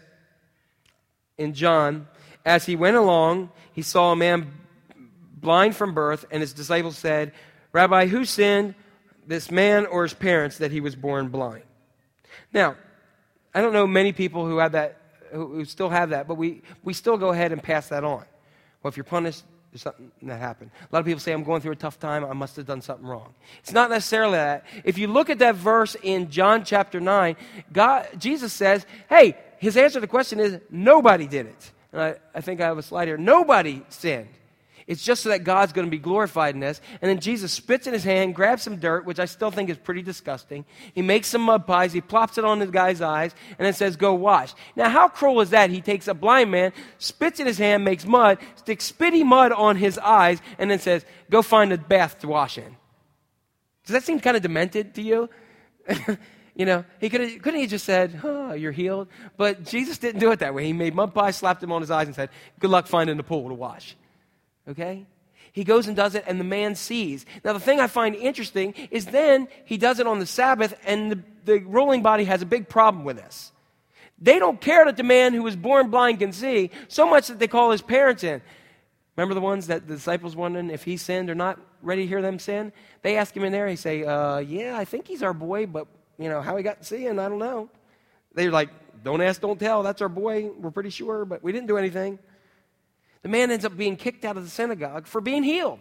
in John, as he went along, he saw a man blind from birth, and his disciples said, Rabbi, who sinned, this man or his parents, that he was born blind? Now, I don't know many people who have that, who, who still have that, but we, we still go ahead and pass that on. Well, if you're punished, there's something that happened. A lot of people say, I'm going through a tough time, I must have done something wrong. It's not necessarily that. If you look at that verse in John chapter nine, God, Jesus says, hey, his answer to the question is, nobody did it. And I, I think I have a slide here. Nobody sinned. It's just so that God's going to be glorified in this. And then Jesus spits in his hand, grabs some dirt, which I still think is pretty disgusting. He makes some mud pies. He plops it on the guy's eyes, and then says, go wash. Now, how cruel is that? He takes a blind man, spits in his hand, makes mud, sticks spitty mud on his eyes, and then says, go find a bath to wash in. Does that seem kind of demented to you? You know, he could have, couldn't he just said, oh, you're healed? But Jesus didn't do it that way. He made mud pies, slapped him on his eyes, and said, good luck finding the pool to wash. Okay? He goes and does it, and the man sees. Now, the thing I find interesting is then he does it on the Sabbath, and the, the ruling body has a big problem with this. They don't care that the man who was born blind can see, so much that they call his parents in. Remember the ones that the disciples wondering if he sinned or not, ready to hear them sin? They ask him in there, he say, uh, yeah, I think he's our boy, but, you know, how he got seeing, I don't know. They're like, don't ask, don't tell, that's our boy, we're pretty sure, but we didn't do anything. The man ends up being kicked out of the synagogue for being healed.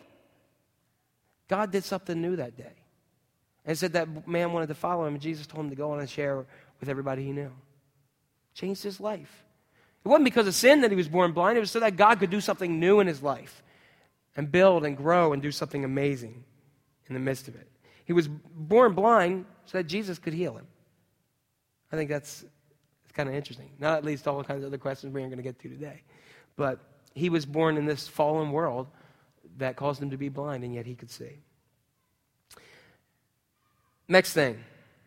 God did something new that day. And said that man wanted to follow him, and Jesus told him to go on and share with everybody he knew. Changed his life. It wasn't because of sin that he was born blind. It was so that God could do something new in his life and build and grow and do something amazing in the midst of it. He was born blind so that Jesus could heal him. I think that's, that's kind of interesting. Not at least all kinds of other questions we aren't going to get to today. But he was born in this fallen world that caused him to be blind, and yet he could see. Next thing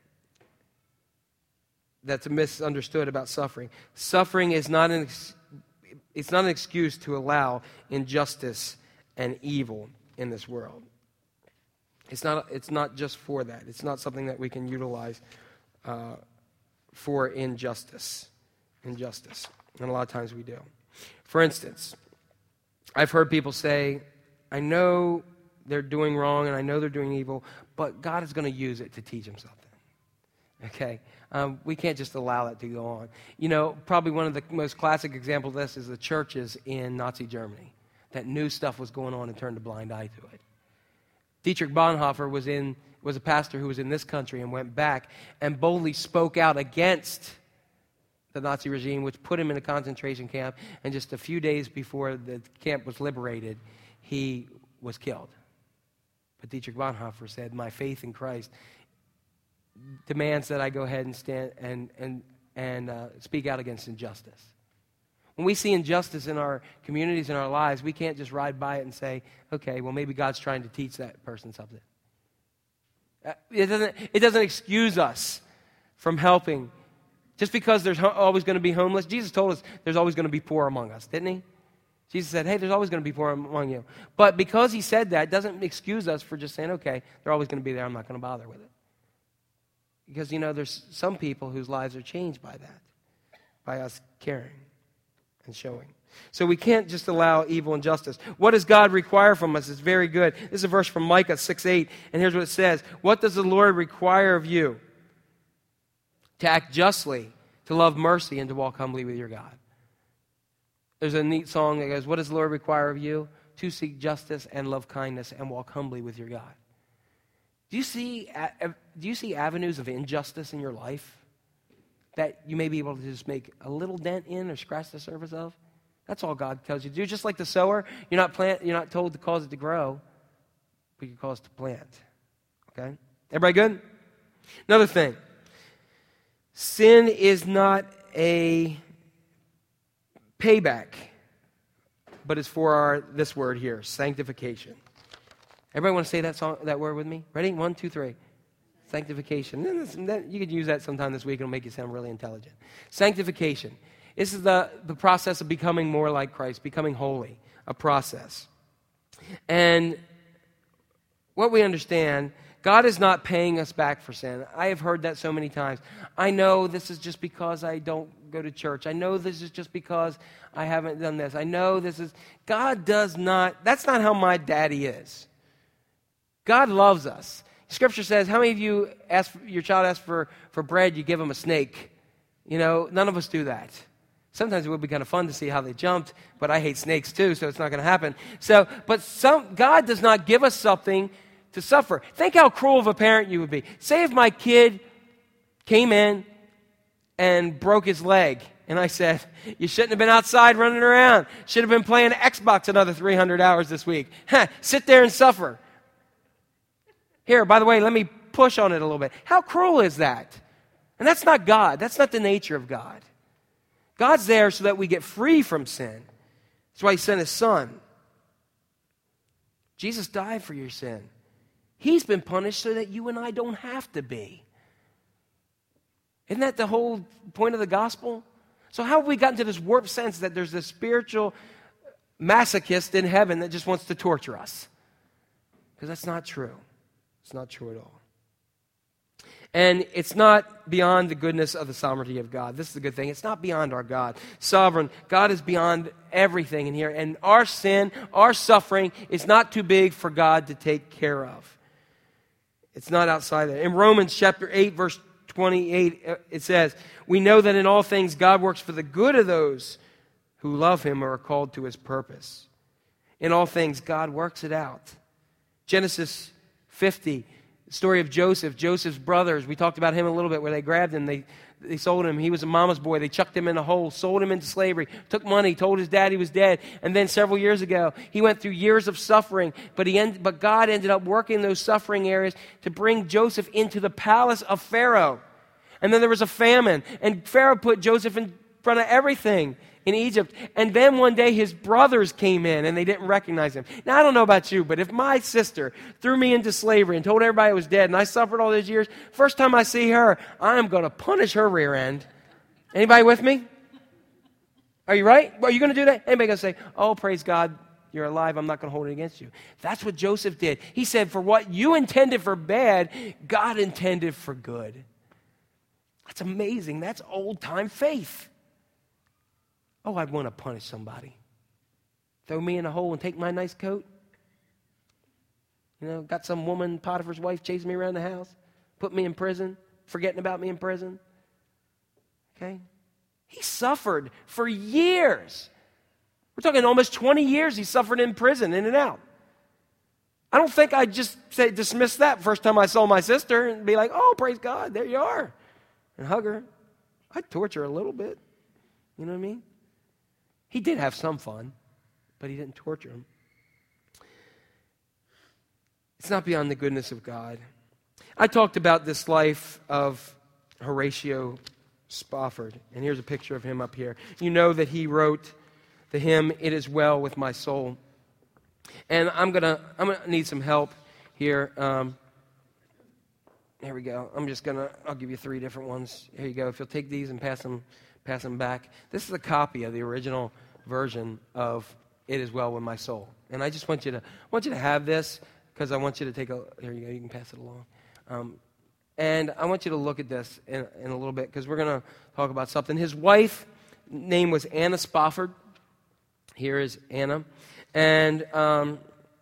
that's misunderstood about suffering. Suffering is not an, ex- it's not an excuse to allow injustice and evil in this world. It's not, it's not just for that. It's not something that we can utilize uh, for injustice. Injustice. And a lot of times we do. For instance, I've heard people say, I know they're doing wrong and I know they're doing evil, but God is going to use it to teach them something. Okay? Um, we can't just allow that to go on. You know, probably one of the most classic examples of this is the churches in Nazi Germany that knew stuff was going on and turned a blind eye to it. Dietrich Bonhoeffer was in was a pastor who was in this country and went back and boldly spoke out against the Nazi regime, which put him in a concentration camp, and just a few days before the camp was liberated, he was killed. But Dietrich Bonhoeffer said, my faith in Christ demands that I go ahead and stand and and and uh, speak out against injustice. When we see injustice in our communities, in our lives, we can't just ride by it and say, okay, well, maybe God's trying to teach that person something. Uh, it doesn't, it doesn't excuse us from helping. Just because there's ho- always going to be homeless, Jesus told us there's always going to be poor among us, didn't he? Jesus said, hey, there's always going to be poor among you. But because he said that, doesn't excuse us for just saying, okay, they're always going to be there, I'm not going to bother with it. Because, you know, there's some people whose lives are changed by that, by us caring and showing. So we can't just allow evil and injustice. What does God require from us? It's very good. This is a verse from Micah six eight, and here's what it says. What does the Lord require of you? To act justly, to love mercy, and to walk humbly with your God. There's a neat song that goes, what does the Lord require of you? To seek justice and love kindness and walk humbly with your God. Do you see, do you see avenues of injustice in your life that you may be able to just make a little dent in or scratch the surface of? That's all God tells you to do. Just like the sower, you're not plant, you're not told to cause it to grow. but he calls us to plant. Okay? Everybody good? Another thing. Sin is not a payback, but it's for our, this word here, sanctification. Everybody want to say that song, that word with me? Ready? One, two, three. Sanctification. You could use that sometime this week. It'll make you sound really intelligent. Sanctification. This is the, the process of becoming more like Christ, becoming holy, a process. And what we understand, God is not paying us back for sin. I have heard that so many times. I know this is just because I don't go to church. I know this is just because I haven't done this. I know this is... God does not... That's not how my daddy is. God loves us. Scripture says, how many of you ask your child asks for, for bread, you give him a snake? You know, none of us do that. Sometimes it would be kind of fun to see how they jumped, but I hate snakes too, so it's not going to happen. So, but some God does not give us something to suffer. Think how cruel of a parent you would be. Say if my kid came in and broke his leg, and I said, you shouldn't have been outside running around. Should have been playing Xbox another three hundred hours this week. Huh, sit there and suffer. Here, by the way, let me push on it a little bit. How cruel is that? And that's not God. That's not the nature of God. God's there so that we get free from sin. That's why he sent his son. Jesus died for your sin. He's been punished so that you and I don't have to be. Isn't that the whole point of the gospel? So how have we gotten to this warped sense that there's this spiritual masochist in heaven that just wants to torture us? Because that's not true. It's not true at all. And it's not beyond the goodness of the sovereignty of God. This is a good thing. It's not beyond our God. Sovereign. God is beyond everything in here. And our sin, our suffering is not too big for God to take care of. It's not outside that. In Romans chapter eight, verse twenty-eight, it says, we know that in all things God works for the good of those who love him or are called to his purpose. In all things, God works it out. Genesis fifty, the story of Joseph, Joseph's brothers. We talked about him a little bit where they grabbed him. They, they sold him. He was a mama's boy. They chucked him in a hole, sold him into slavery, took money, told his dad he was dead. And then several years ago, he went through years of suffering, but, he end, but God ended up working those suffering areas to bring Joseph into the palace of Pharaoh. And then there was a famine, and Pharaoh put Joseph in front of everything in Egypt. And then one day his brothers came in and they didn't recognize him. Now, I don't know about you, but if my sister threw me into slavery and told everybody I was dead and I suffered all those years, first time I see her, I am going to punish her rear end. Anybody with me? Are you right? Are you going to do that? Anybody going to say, oh, praise God, you're alive, I'm not going to hold it against you. That's what Joseph did. He said, for what you intended for bad, God intended for good. That's amazing. That's old-time faith. Oh, I'd want to punish somebody. Throw me in a hole and take my nice coat. You know, got some woman, Potiphar's wife, chasing me around the house. Put me in prison, forgetting about me in prison. Okay? He suffered for years. We're talking almost twenty years he suffered in prison, in and out. I don't think I'd just say dismiss that first time I saw my sister and be like, oh, praise God, there you are. And hug her. I'd torture her a little bit. You know what I mean? He did have some fun, but he didn't torture him. It's not beyond the goodness of God. I talked about this life of Horatio Spafford, and here's a picture of him up here. You know that he wrote the hymn, It Is Well With My Soul. And I'm gonna, I'm gonna need some help here. Um, here we go. I'm just gonna, I'll give you three different ones. Here you go. If you'll take these and pass them Pass them back. This is a copy of the original version of It Is Well With My Soul. And I just want you to want you to have this because I want you to take a... Here you go. You can pass it along. Um, and I want you to look at this in, in a little bit because we're going to talk about something. His wife name was Anna Spafford. Here is Anna. And um,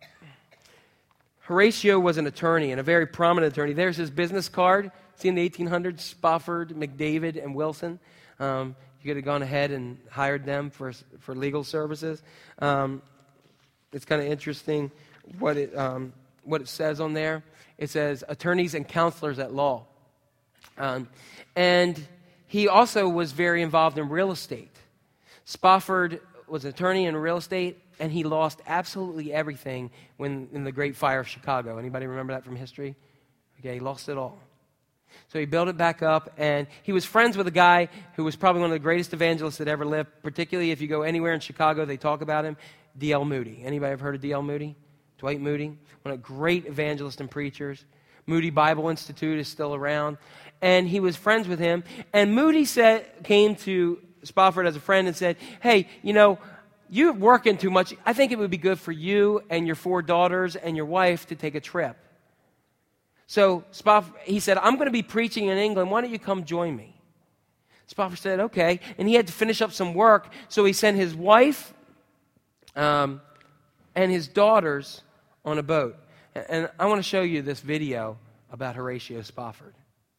Horatio was an attorney and a very prominent attorney. There's his business card. See in the eighteen hundreds, Spafford, McDavid, and Wilson. Um, you could have gone ahead and hired them for for legal services. Um, it's kind of interesting what it um, what it says on there. It says attorneys and counselors at law, um, and he also was very involved in real estate. Spafford was an attorney in real estate and he lost absolutely everything when in the Great Fire of Chicago. Anybody remember that from history? Okay, he lost it all. So he built it back up, and he was friends with a guy who was probably one of the greatest evangelists that ever lived, particularly if you go anywhere in Chicago, they talk about him, D L Moody. Anybody ever heard of D L Moody? Dwight Moody, one of the great evangelists and preachers. Moody Bible Institute is still around, and he was friends with him. And Moody said, came to Spofford as a friend and said, hey, you know, you're working too much. I think it would be good for you and your four daughters and your wife to take a trip. So Spofford, he said, I'm going to be preaching in England. Why don't you come join me? Spofford said, okay. And he had to finish up some work, so he sent his wife um, and his daughters on a boat. And I want to show you this video about Horatio Spofford.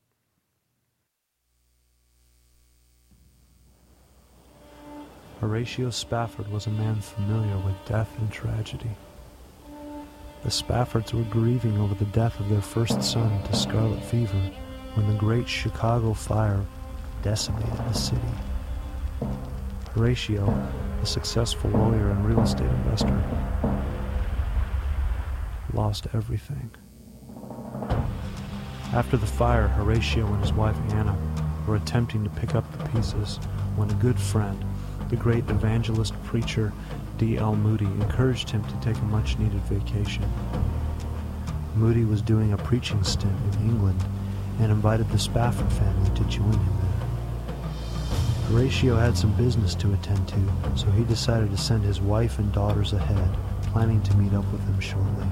Horatio Spafford was a man familiar with death and tragedy. The Spaffords were grieving over the death of their first son to scarlet fever when the great Chicago fire decimated the city. Horatio, a successful lawyer and real estate investor, lost everything. After the fire, Horatio and his wife Anna were attempting to pick up the pieces when a good friend, the great evangelist preacher D L Moody, encouraged him to take a much-needed vacation. Moody was doing a preaching stint in England and invited the Spafford family to join him there. Horatio had some business to attend to, so he decided to send his wife and daughters ahead, planning to meet up with them shortly.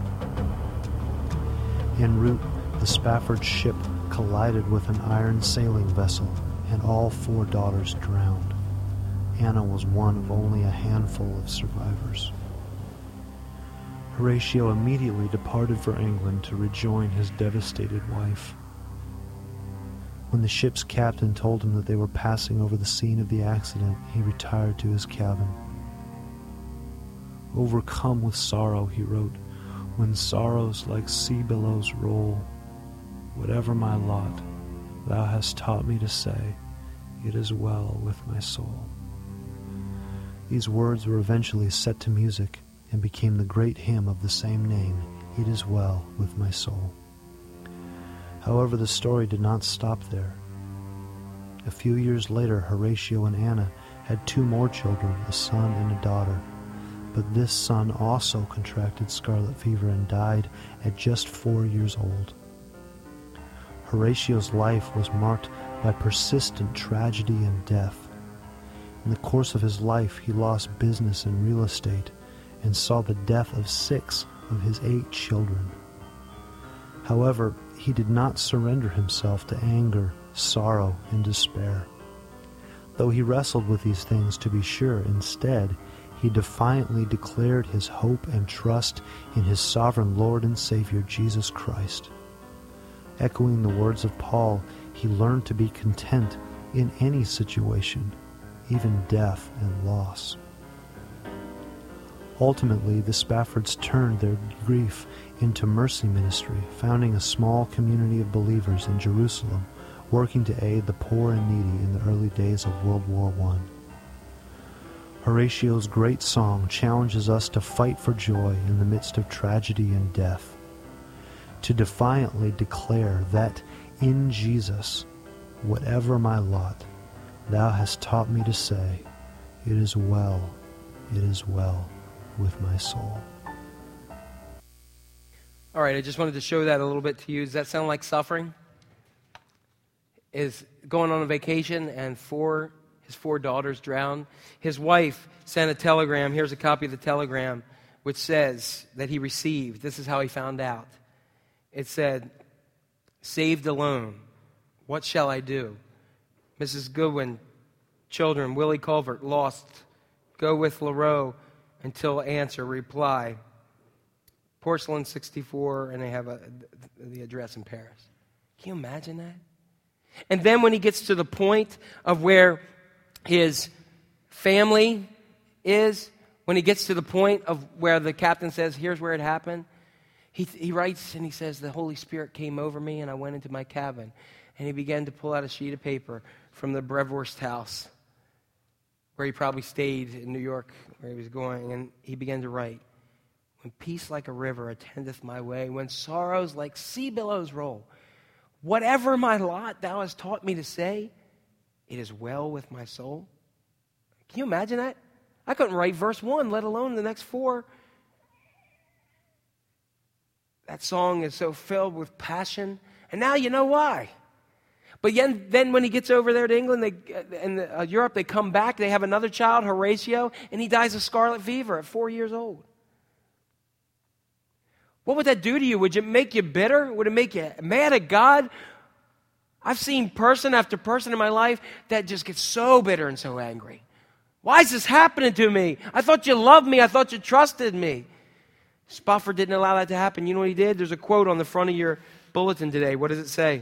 En route, the Spafford ship collided with an iron sailing vessel, and all four daughters drowned. Anna was one of only a handful of survivors. Horatio immediately departed for England to rejoin his devastated wife. When the ship's captain told him that they were passing over the scene of the accident, he retired to his cabin. Overcome with sorrow, he wrote, when sorrows like sea billows roll, whatever my lot, thou hast taught me to say, it is well with my soul. These words were eventually set to music and became the great hymn of the same name, It Is Well With My Soul. However, the story did not stop there. A few years later, Horatio and Anna had two more children, a son and a daughter. But this son also contracted scarlet fever and died at just four years old. Horatio's life was marked by persistent tragedy and death. In the course of his life, he lost business and real estate and saw the death of six of his eight children. However, he did not surrender himself to anger, sorrow, and despair. Though he wrestled with these things, to be sure, instead, he defiantly declared his hope and trust in his sovereign Lord and Savior, Jesus Christ. Echoing the words of Paul, he learned to be content in any situation, even death and loss. Ultimately, the Spaffords turned their grief into mercy ministry, founding a small community of believers in Jerusalem, working to aid the poor and needy in the early days of World War One. Horatio's great song challenges us to fight for joy in the midst of tragedy and death, to defiantly declare that in Jesus, whatever my lot, thou hast taught me to say, it is well, it is well with my soul. All right, I just wanted to show that a little bit to you. Does that sound like suffering? Is going on a vacation and four his four daughters drowned. His wife sent a telegram. Here's a copy of the telegram, which says that he received. This is how he found out. It said, saved alone. What shall I do? Missus Goodwin, children, Willie Culvert, lost. Go with LaRoe until answer, reply. Porcelain sixty-four, and they have a, the address in Paris. Can you imagine that? And then when he gets to the point of where his family is, when he gets to the point of where the captain says, here's where it happened, he, he writes and he says, the Holy Spirit came over me and I went into my cabin. And he began to pull out a sheet of paper from the Brevoorst house. where he probably stayed in New York, where he was going, and he began to write, "When peace like a river attendeth my way, when sorrows like sea billows roll, whatever my lot thou hast taught me to say, it is well with my soul." Can you imagine that? I couldn't write verse one, let alone the next four. That song is so filled with passion, and now you know why. But then, then when he gets over there to England they, and uh, Europe, they come back, they have another child, Horatio, and he dies of scarlet fever at four years old. What would that do to you? Would it make you bitter? Would it make you mad at God? I've seen person after person in my life that just gets so bitter and so angry. Why is this happening to me? I thought you loved me. I thought you trusted me. Spofford didn't allow that to happen. You know what he did? There's a quote on the front of your bulletin today. What does it say?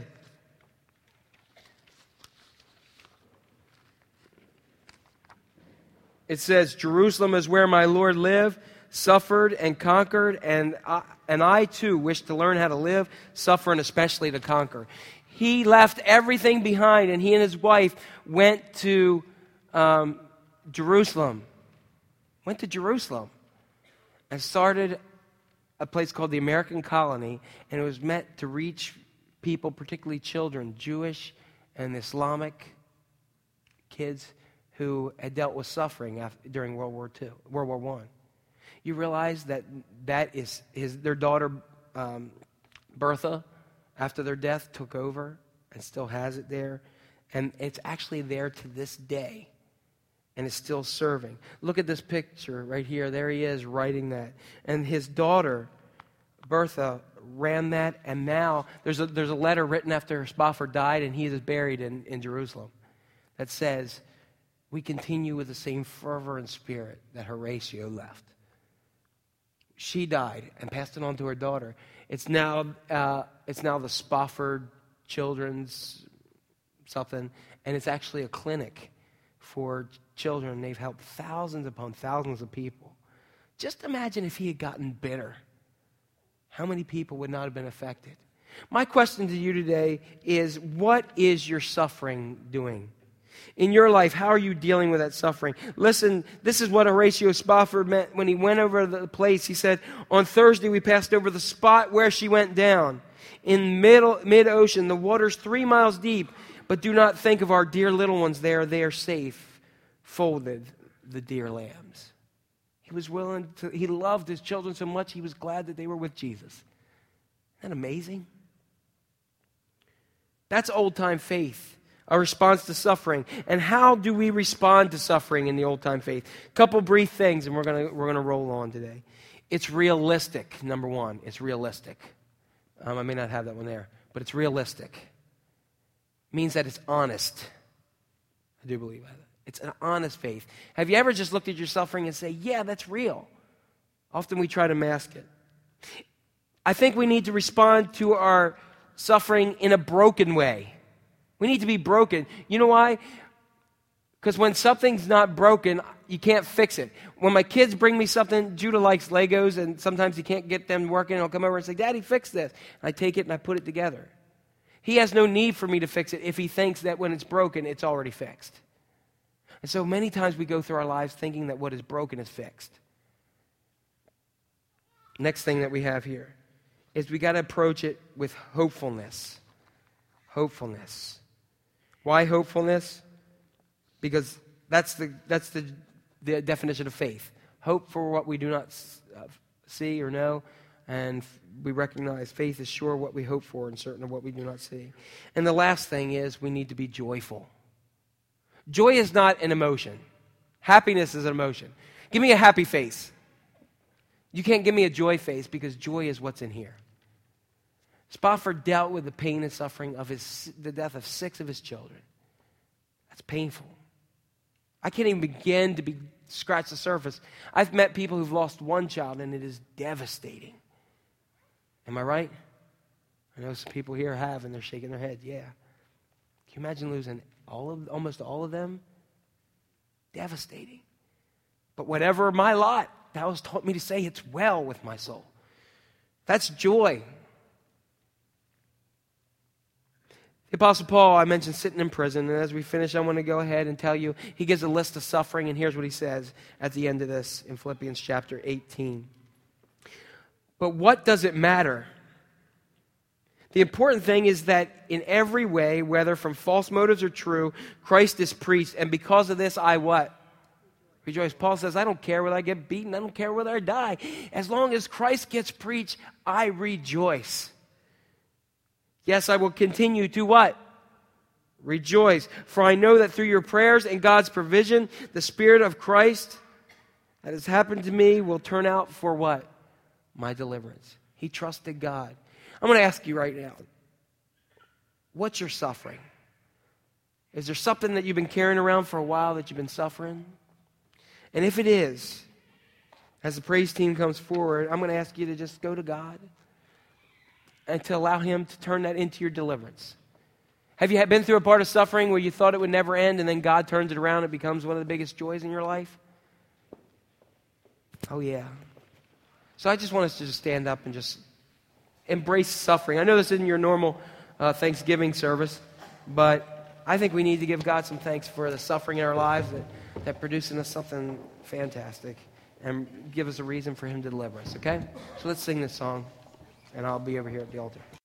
It says, "Jerusalem is where my Lord lived, suffered, and conquered, and I, and I too wish to learn how to live, suffer, and especially to conquer." He left everything behind, and he and his wife went to um, Jerusalem. Went to Jerusalem and started a place called the American Colony, and it was meant to reach people, particularly children, Jewish and Islamic kids who had dealt with suffering after, during World War Two, World War One. You realize that that is his their daughter um, Bertha, after their death, took over and still has it there, and it's actually there to this day, and it's still serving. Look at this picture right here. There he is writing that, and his daughter Bertha ran that, and now there's a there's a letter written after Spofford died, and he is buried in, in Jerusalem, that says, "We continue with the same fervor and spirit that Horatio left." She died and passed it on to her daughter. It's now uh, it's now the Spofford Children's something, and it's actually a clinic for children. They've helped thousands upon thousands of people. Just imagine if he had gotten bitter. How many people would not have been affected? My question to you today is, what is your suffering doing? In your life, how are you dealing with that suffering? Listen, this is what Horatio Spofford meant when he went over the place. He said, "On Thursday we passed over the spot where she went down. In middle, mid-ocean, the water's three miles deep, but do not think of our dear little ones there. They are safe, folded, the dear lambs." He was willing to, he loved his children so much, he was glad that they were with Jesus. Isn't that amazing? That's old-time faith. Our response to suffering. And how do we respond to suffering in the old-time faith? A couple brief things, and we're going to we're going to roll on today. It's realistic, number one. It's realistic. Um, I may not have that one there, but it's realistic. It means that it's honest. I do believe that. It's an honest faith. Have you ever just looked at your suffering and say, "Yeah, that's real"? Often we try to mask it. I think we need to respond to our suffering in a broken way. We need to be broken. You know why? Because when something's not broken, you can't fix it. When my kids bring me something, Judah likes Legos, and sometimes he can't get them working. He'll come over and say, "Daddy, fix this." And I take it and I put it together. He has no need for me to fix it if he thinks that when it's broken, it's already fixed. And so many times we go through our lives thinking that what is broken is fixed. Next thing that we have here is we got to approach it with hopefulness. Hopefulness. Why hopefulness? Because that's the that's the, the definition of faith. Hope for what we do not uh, see or know, and we recognize faith is sure what we hope for and certain of what we do not see. And the last thing is we need to be joyful. Joy is not an emotion. Happiness is an emotion. Give me a happy face. You can't give me a joy face because joy is what's in here. Spofford dealt with the pain and suffering of his, the death of six of his children. That's painful. I can't even begin to be, scratch the surface. I've met people who've lost one child, and it is devastating. Am I right? I know some people here have, and they're shaking their heads. Yeah. Can you imagine losing all of, almost all of them? Devastating. But whatever my lot, thou hast taught me to say, it's well with my soul. That's joy. The Apostle Paul, I mentioned sitting in prison, and as we finish, I want to go ahead and tell you, he gives a list of suffering, and here's what he says at the end of this in Philippians chapter eighteen. But what does it matter? The important thing is that in every way, whether from false motives or true, Christ is preached, and because of this, I what? Rejoice. Paul says, I don't care whether I get beaten, I don't care whether I die. As long as Christ gets preached, I rejoice. Yes, I will continue to what? Rejoice. For I know that through your prayers and God's provision, the Spirit of Christ that has happened to me will turn out for what? My deliverance. He trusted God. I'm going to ask you right now, what's your suffering? Is there something that you've been carrying around for a while that you've been suffering? And if it is, as the praise team comes forward, I'm going to ask you to just go to God and to allow Him to turn that into your deliverance. Have you been through a part of suffering where you thought it would never end and then God turns it around and it becomes one of the biggest joys in your life? Oh, yeah. So I just want us to just stand up and just embrace suffering. I know this isn't your normal uh, Thanksgiving service, but I think we need to give God some thanks for the suffering in our lives that, that produce in us something fantastic and give us a reason for Him to deliver us, okay? So let's sing this song. And I'll be over here at the altar.